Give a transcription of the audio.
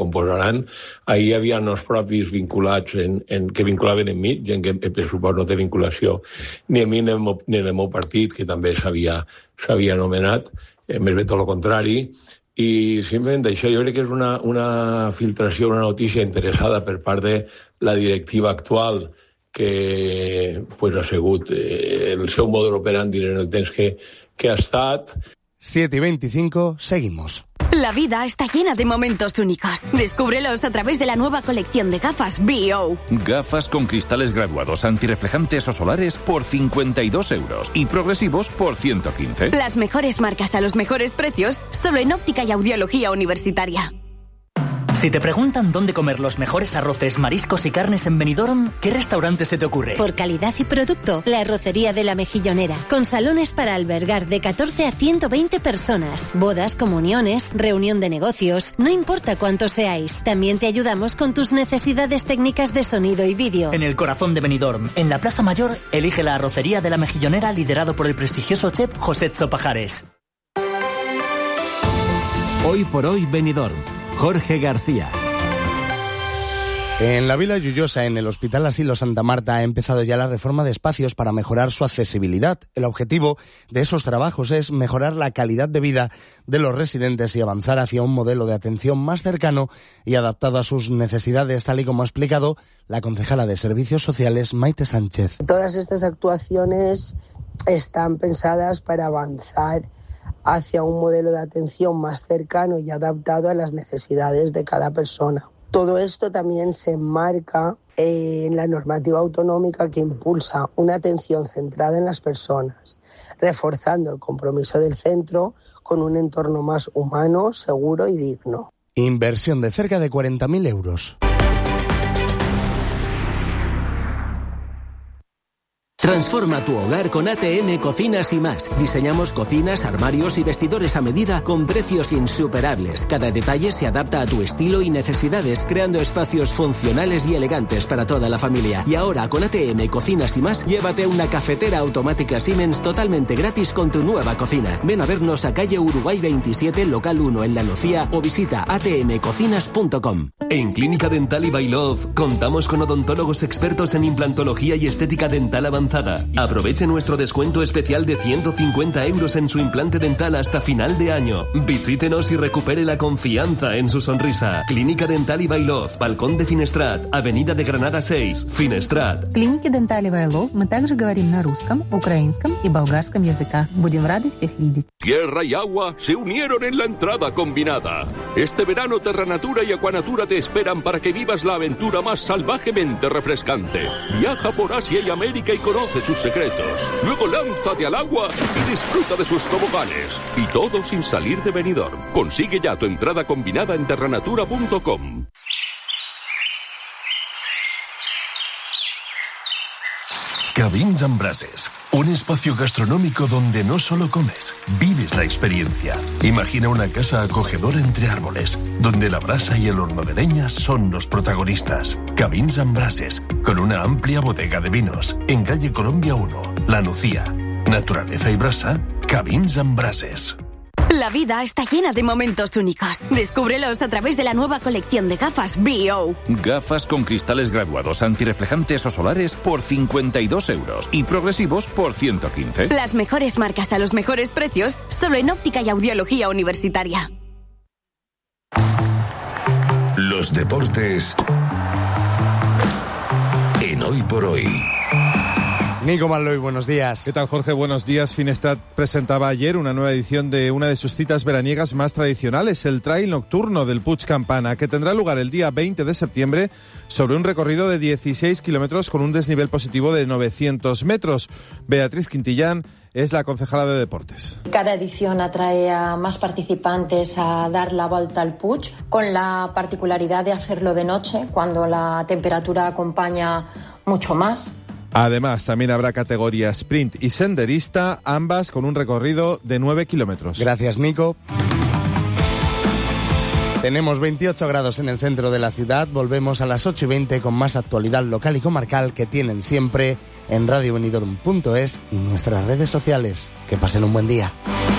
composaran. Ahir hi havia els propis vinculats que vinculaven amb mi, gent que per suport no té vinculació ni a mi ni al meu partit, que també s'havia anomenat, més bé tot el contrari. I simplement això jo crec que és una filtració, una notícia interessada per part de la directiva actual, que pues, ha sigut el seu model operandi en el temps que ha estat. 7:25, seguimos. La vida está llena de momentos únicos. Descúbrelos a través de la nueva colección de gafas B.O. Gafas con cristales graduados, antirreflejantes o solares por 52 euros y progresivos por 115. Las mejores marcas a los mejores precios, solo en Óptica y Audiología Universitaria. Si te preguntan dónde comer los mejores arroces, mariscos y carnes en Benidorm, ¿qué restaurante se te ocurre? Por calidad y producto, la Arrocería de la Mejillonera, con salones para albergar de 14 a 120 personas, bodas, comuniones, reunión de negocios, no importa cuántos seáis. También te ayudamos con tus necesidades técnicas de sonido y vídeo. En el corazón de Benidorm, en la Plaza Mayor, elige la Arrocería de la Mejillonera, liderado por el prestigioso chef José Pajares. Hoy por hoy Benidorm. Jorge García. En la Vila Lloyosa, en el Hospital Asilo Santa Marta, ha empezado ya la reforma de espacios para mejorar su accesibilidad. El objetivo de esos trabajos es mejorar la calidad de vida de los residentes y avanzar hacia un modelo de atención más cercano y adaptado a sus necesidades, tal y como ha explicado la concejala de Servicios Sociales, Maite Sánchez. Todas estas actuaciones están pensadas para avanzar hacia un modelo de atención más cercano y adaptado a las necesidades de cada persona. Todo esto también se enmarca en la normativa autonómica que impulsa una atención centrada en las personas, reforzando el compromiso del centro con un entorno más humano, seguro y digno. Inversión de cerca de 40.000 euros. Transforma tu hogar con ATM Cocinas y Más. Diseñamos cocinas, armarios y vestidores a medida con precios insuperables. Cada detalle se adapta a tu estilo y necesidades, creando espacios funcionales y elegantes para toda la familia. Y ahora con ATM Cocinas y Más, llévate una cafetera automática Siemens totalmente gratis con tu nueva cocina. Ven a vernos a calle Uruguay 27, local 1 en La Nucía o visita atmcocinas.com. En Clínica Dental y Bailov contamos con odontólogos expertos en implantología y estética dental avanzada. Aproveche nuestro descuento especial de 150 euros en su implante dental hasta final de año. Visítenos y recupere la confianza en su sonrisa. Clínica Dental y Bailov, Balcón de Finestrat, Avenida de Granada 6, Finestrat. Клиники Dental y Bailov мы также говорим на русском, украинском и болгарском языках. Будем рады всех видеть. Tierra y agua se unieron en la entrada combinada. Este verano Terranatura y Aquanatura te esperan para que vivas la aventura más salvajemente refrescante. Viaja por Asia y América y conoce sus secretos. Luego lánzate al agua y disfruta de sus toboganes. Y todo sin salir de Benidorm. Consigue ya tu entrada combinada en terranatura.com. Cabins amb Brases, un espacio gastronómico donde no solo comes, vives la experiencia. Imagina una casa acogedora entre árboles, donde la brasa y el horno de leña son los protagonistas. Cabins amb Brases, con una amplia bodega de vinos, en calle Colombia 1, La Nucía. Naturaleza y brasa, Cabins amb Brases. La vida está llena de momentos únicos. Descúbrelos a través de la nueva colección de gafas B.O. Gafas con cristales graduados, antirreflejantes o solares por 52 euros y progresivos por 115. Las mejores marcas a los mejores precios, solo en Óptica y Audiología Universitaria. Los deportes en Hoy por Hoy. Nico Malloy, buenos días. ¿Qué tal, Jorge? Buenos días. Finestrat presentaba ayer una nueva edición de una de sus citas veraniegas más tradicionales, el Trail Nocturno del Puig Campana, que tendrá lugar el día 20 de septiembre sobre un recorrido de 16 kilómetros con un desnivel positivo de 900 metros. Beatriz Quintillán es la concejala de Deportes. Cada edición atrae a más participantes a dar la vuelta al Puig, con la particularidad de hacerlo de noche, cuando la temperatura acompaña mucho más. Además, también habrá categoría sprint y senderista, ambas con un recorrido de 9 kilómetros. Gracias, Nico. Tenemos 28 grados en el centro de la ciudad. Volvemos a las 8:20 con más actualidad local y comarcal que tienen siempre en radiobenidorm.es y nuestras redes sociales. Que pasen un buen día.